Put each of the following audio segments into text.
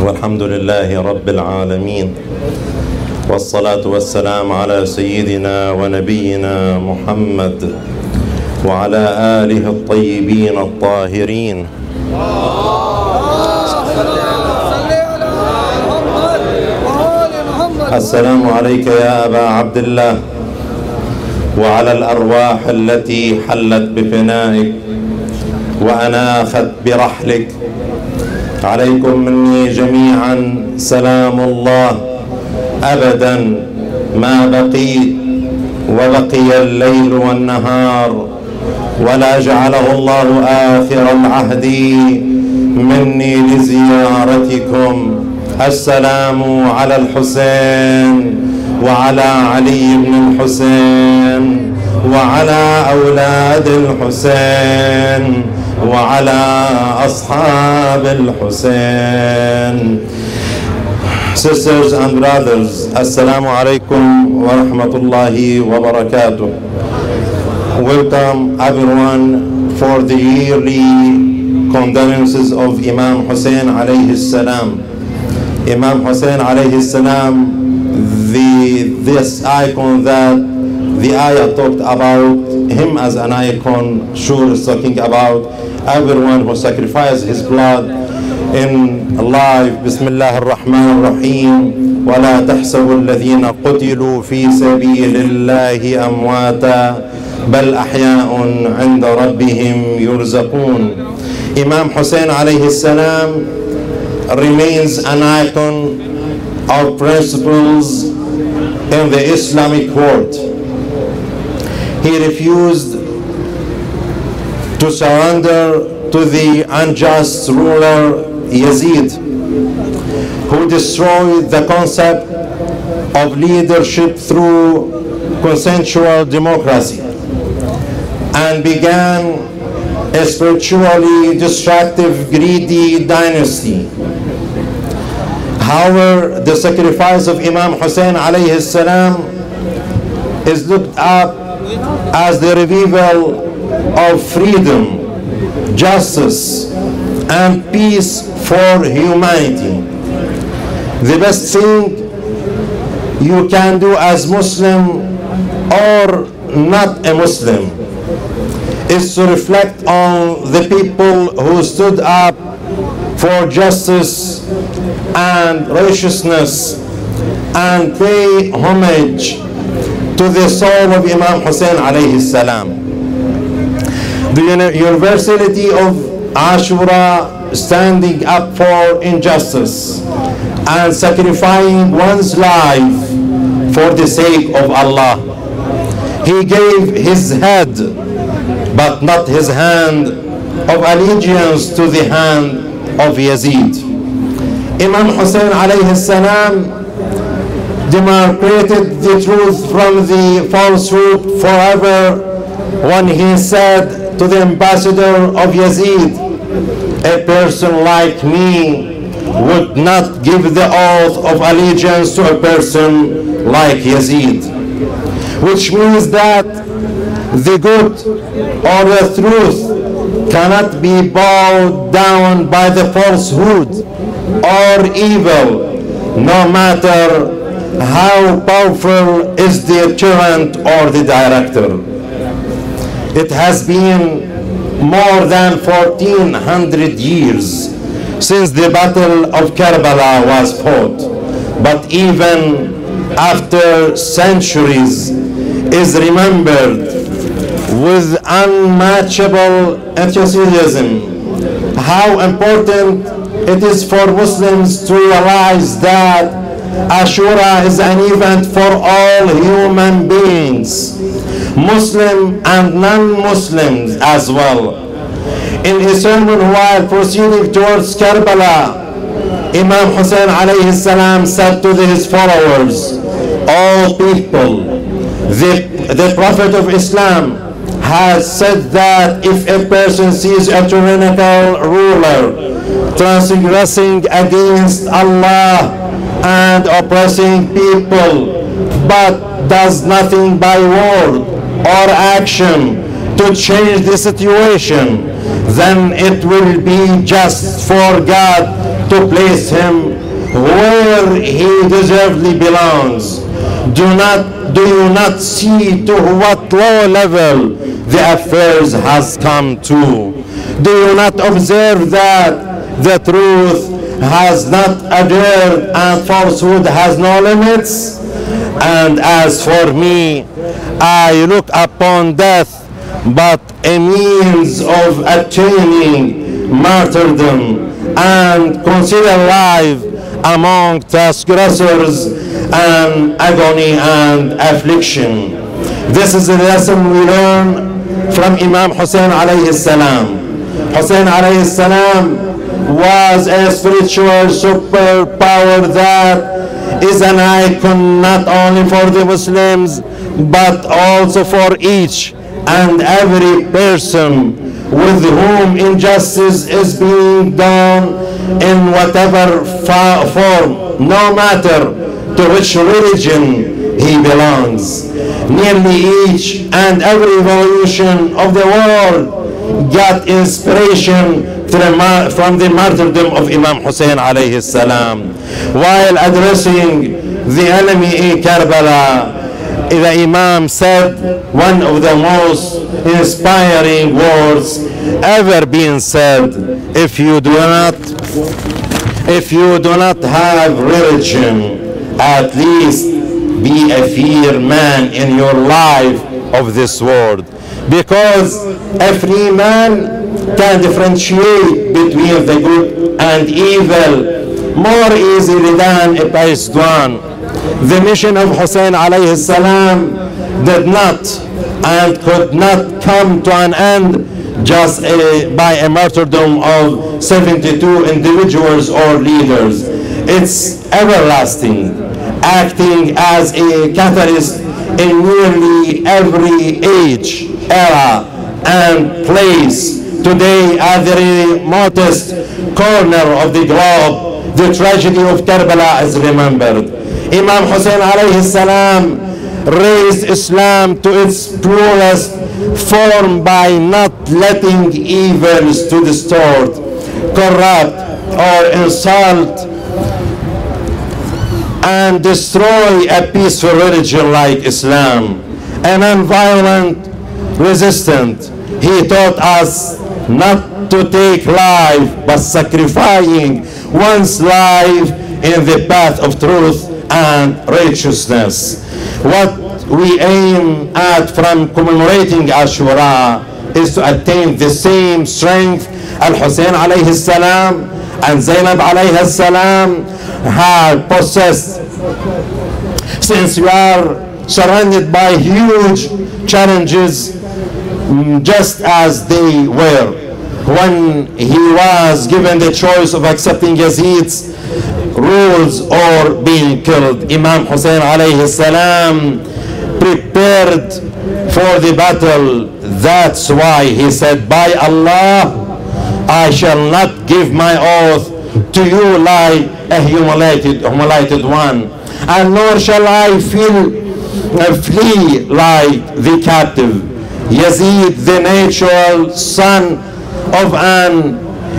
والحمد لله رب العالمين، والصلاة والسلام على سيدنا ونبينا محمد وعلى آله الطيبين الطاهرين. السلام عليك يا أبا عبد الله وعلى الأرواح التي حلت بفنائك وأناخت برحلك. عليكم مني جميعا سلام الله أبدا ما بقيت وبقي الليل والنهار، ولا جعله الله آخر العهد مني لزيارتكم. السلام على الحسين وعلى علي بن الحسين وعلى أولاد الحسين وعلى أصحاب الحسين. Sisters and brothers, Assalamu alaikum wa rahmatullahi wa barakatuh. Welcome everyone for the yearly condolences of Imam Hussein alayhi salam. Imam Hussein alayhi salam, this icon that the ayah talked about him as an icon, sure is talking about everyone who sacrificed his blood in life. Bismillah ar-Rahman ar-Rahim. وَلَا تَحْسَبُوا الَّذِينَ قُتِلُوا فِي سَبِيلِ اللَّهِ أَمْوَاتًا بَلْ أَحْيَاءٌ عِنْدَ رَبِّهِمْ يُرْزَقُونَ. Imam Hussein alayhi salam remains an icon of principles in the Islamic world. He refused to surrender to the unjust ruler Yazid, who destroyed the concept of leadership through consensual democracy and began a spiritually destructive, greedy dynasty. However, the sacrifice of Imam Hussein alayhi salam is looked up as the revival of freedom, justice, and peace for humanity. The best thing you can do as Muslim or not a Muslim is to reflect on the people who stood up for justice and righteousness and pay homage to the soul of Imam Hussein alayhi salam. The universality of Ashura, standing up for injustice and sacrificing one's life for the sake of Allah. He gave his head but not his hand of allegiance to the hand of Yazid. Imam Hussein alayhi salam demarcated the truth from the falsehood forever when he said to the ambassador of Yazid, a person like me would not give the oath of allegiance to a person like Yazid, which means that the good or the truth cannot be bowed down by the falsehood or evil, no matter how powerful is the tyrant or the director. It has been more than 1400 years since the Battle of Karbala was fought, but even after centuries is remembered with unmatchable enthusiasm how important it is for Muslims to realize that Ashura is an event for all human beings, Muslim and non-Muslims as well. In his sermon while proceeding towards Karbala, Imam Hussein alayhi salam said to his followers, all people, the Prophet of Islam has said that if a person sees a tyrannical ruler transgressing against Allah and oppressing people, but does nothing by word or action to change the situation, then it will be just for God to place him where he deservedly belongs. Do you not see to what low level the affairs has come to? Do you not observe that the truth has not adhered and falsehood has no limits? And as for me, I look upon death but a means of attaining martyrdom, and consider life among transgressors and agony and affliction. This is a lesson we learn from Imam Hussein alayhi salam. Hussein alayhi salam was a spiritual superpower that is an icon not only for the Muslims but also for each and every person with whom injustice is being done in whatever form, no matter to which religion he belongs. Nearly each and every revolution of the world got inspiration from the martyrdom of Imam Hussein alayhi salam. While addressing the enemy in Karbala, the Imam said one of the most inspiring words ever been said: if you do not have religion, at least be a fair man in your life of this world, because a free man can differentiate between the good and evil more easily than a biased one. The mission of Hussein alayhi salam did not and could not come to an end just by a martyrdom of 72 individuals or leaders. It's everlasting, acting as a catalyst in nearly every age, era, and place. Today, at the remotest corner of the globe, the tragedy of Karbala is remembered. Imam Hussein alayhi salam raised Islam to its purest form by not letting evils to distort, corrupt, or insult and destroy a peaceful religion like Islam. A non-violent resistant, he taught us not to take life but sacrificing one's life in the path of truth and righteousness. What we aim at from commemorating Ashura is to attain the same strength Al-Hussein alayhi salam and Zainab alayhi salam had possessed, since we are surrounded by huge challenges just as they were. When he was given the choice of accepting Yazid's rules or being killed, Imam Hussein alayhi salam prepared for the battle. That's why he said, by Allah, I shall not give my oath to you like a humiliated one, and nor shall I flee like the captive. Yazid, the natural son of an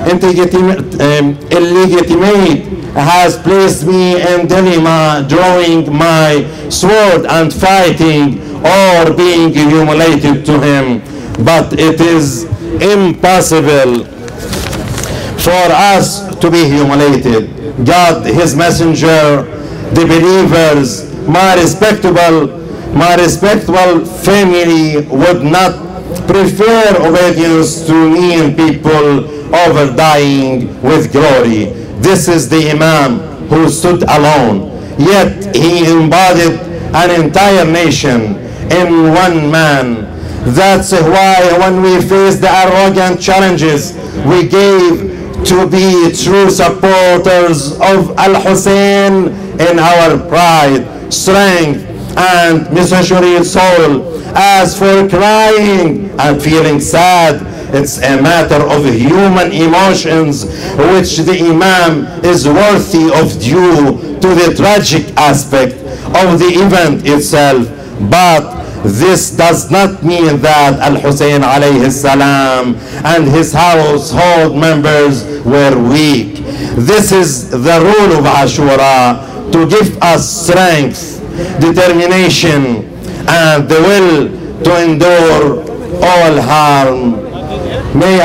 illegitimate, has placed me in dilemma, drawing my sword and fighting or being humiliated to him. But it is impossible for us to be humiliated. God, his messenger, the believers, my respectable family would not prefer obedience to mean people over dying with glory. This is the Imam who stood alone, yet he embodied an entire nation in one man. That's why when we face the arrogant challenges, we gave to be true supporters of Al-Hussein in our pride, strength, and missionary soul. As for crying and feeling sad, it's a matter of human emotions which the Imam is worthy of due to the tragic aspect of the event itself. But This does not mean that Al-Hussein alayhi salam and his household members were weak. This is the rule of Ashura, to give us strength, determination, and the will to endure all harm. May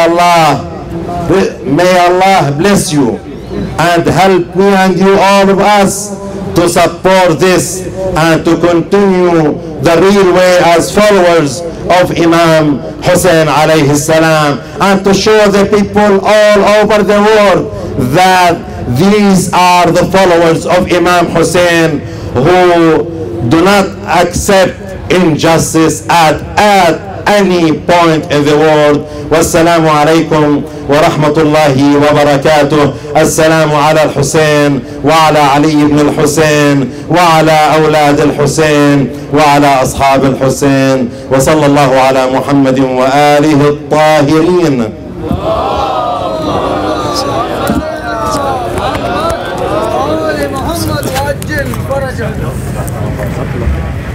Allah bless you and help me and you, all of us, to support this and to continue the real way as followers of Imam Hussein alayhi salam, and to show the people all over the world that these are the followers of Imam Hussein who do not accept injustice at any point in the world. Wassalamu alaikum wa rahmatullahi wa barakatuh. Assalamu ala al-Hussein wa ala Ali ibn al-Hussein wa ala awlad al-Hussein wa ala ashab al-Hussein wa sallallahu ala Muhammadin wa alihi al-tahirin. محمد وعجل فرجه.